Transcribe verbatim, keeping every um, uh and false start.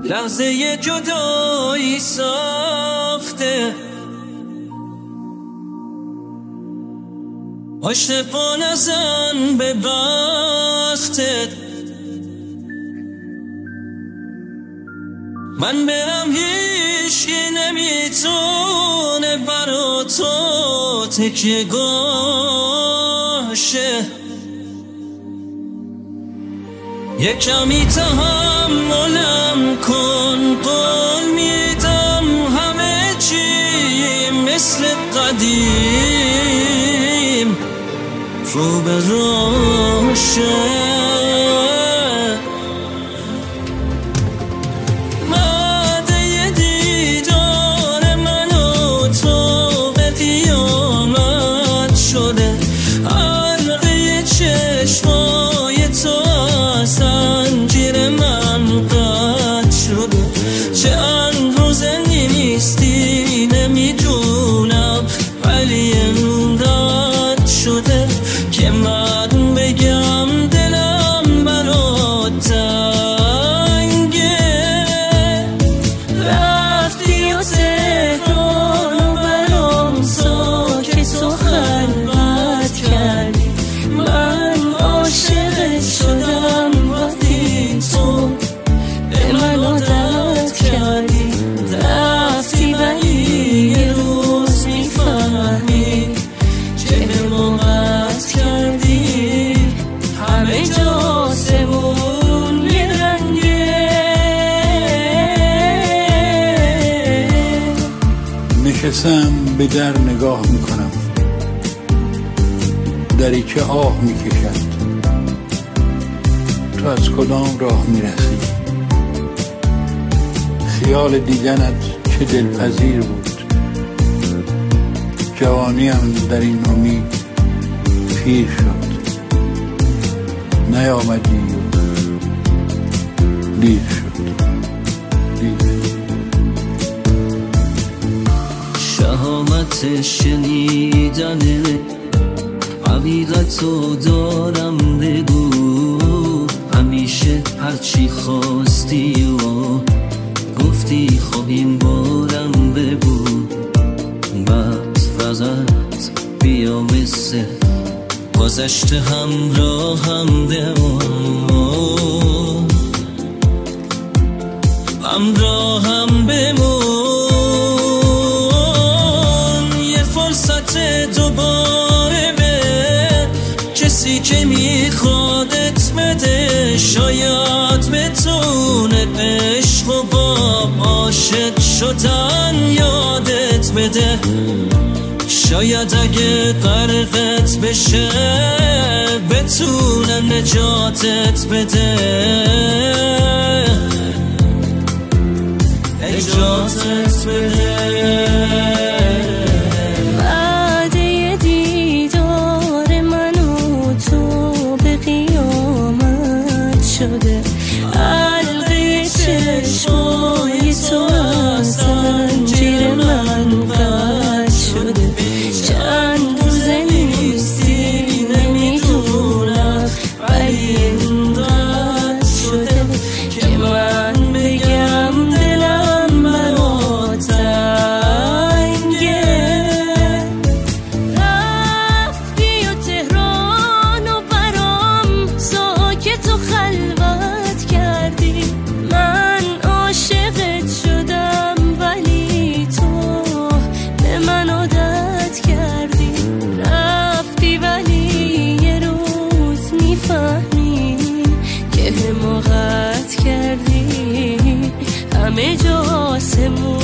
لحظه جدایی ساخته، پشت پا نزن به بختت. من برم هیچکی نمیتونه برا تو تکیه گاشه. یک کمی تحملم کن، قول میدم همه چی مثل قدیم رو به روشه. چند روزه نیستی نمیدونم، ولی امداد شده که من بگم دلم برات تنگه. رفتی و تهران و برام ساکت و خلوت کردی، من عاشقت شدم وقتی تو به من عادت کردی. رفتی ولی یه روز میفهمی که حماقت کردی. همه جا سمون یه رنگه. نشستم به در نگاه میکنم، دری که آه میکشد. تو از کدام راه میرسی؟ خیال دیدنت چه دلپذیر بود. جوانیم در این امید پیر شد، نیامدی و دیر شد. دیر شهامت شنیدن حقیقتو دارم بگو، همیشه هرچی خواستی و گفتی خواهیم بارم بگو. بعد فقط بیا مثل گذشته همراهم بمون، همراهم بمون. یه فرصت دوباره به کسی که میخوادت بده، شاید بتونه عشق و با عاشق شدن یادت بده. شاید اگه غرقت بشه بتونه نجاتت بده، نجاتت بده. بعد یه دیدار من و تو به قیامت شده، حلقه چشمای تو از زنجیر من قطع شده. چند روزه نیستی نمیدونم، ولی اینقدر شده که من بگم دلم برات تنگه. رفتی و تهران و برام ساکت و خلوت کردی، من عاشقت شدم ولی تو به من عادت کردی. رفتی ولی یه روز میفهمی که حماقت کردی. همه جا آسمون